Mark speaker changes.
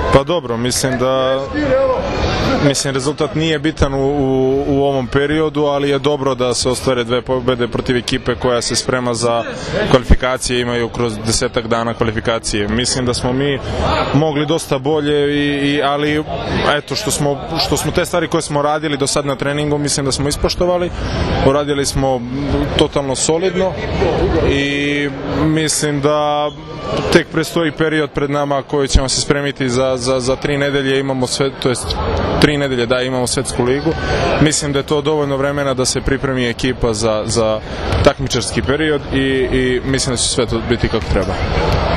Speaker 1: Pa dobro, mislim rezultat nije bitan u ovom periodu, ali je dobro da se ostvare 2 pobjede protiv ekipe koja se sprema za kvalifikacije, imaju kroz 10-ak dana kvalifikacije. Mislim da smo mi mogli dosta bolje, ali eto, što smo te stvari koje smo radili do sad na treningu, mislim da smo ispoštovali, uradili smo totalno solidno i mislim da tek predstoji period pred nama koji ćemo se spremiti za 3 nedelje, imamo sve, to jest 3 nedelje da imamo svetsku ligu. Mislim da je to dovoljno vremena da se pripremi ekipa za takmičarski period i mislim da će sve to biti kako treba.